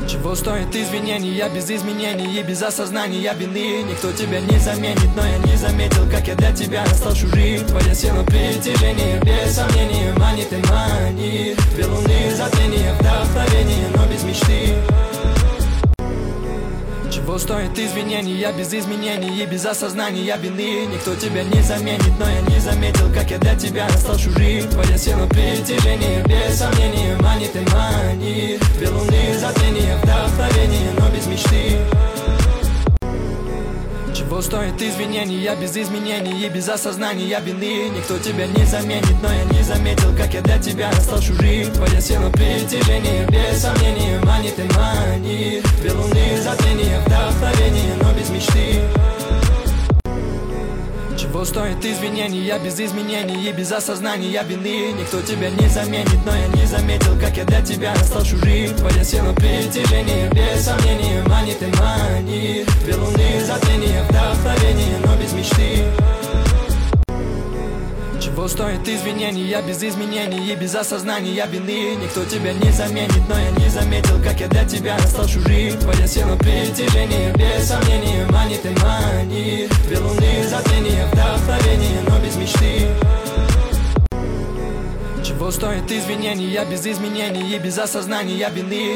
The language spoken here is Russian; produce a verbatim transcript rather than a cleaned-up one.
Чего стоит извинения без изменений и без осознания вины? Никто тебя не заменит, но я не заметил, как я для тебя стал чужим. Твоя сила притяжения, без сомнения, манит и манит. Две луны затмения, вдохновение, но без мечты. Чего стоит извинения без изменений и без осознания вины? Никто тебя не заменит, но я не заметил, как я для тебя стал чужим. Твоя сила притяжения, без сомнения, манит и манит. Две луны затмения, вдохновение, но без мечты. Чего стоит извинения без изменений и без осознания вины? Никто тебя не заменит, но я не заметил, как я для тебя стал чужим. Твоя сила притяжения, без сомнения, манит и манит. Две луны затмения, вдохновение, но без мечты. Чего стоит извинения без изменений и без осознания вины? Никто тебя не заменит, но я не заметил, как я для тебя стал чужим. Твоя сила притяжения, без сомнения, манит и манит. Две луны затмения, вдохновение, но без мечты. Чего стоит извинения без изменений и без осознания вины? Никто тебя не заменит, но я не заметил, как я для тебя стал чужим. Твоя сила притяжения, без сомнения, манит и манит. Две луны затмения, вдохновение, но без мечты. Чего стоит извинения без изменений и без осознания вины?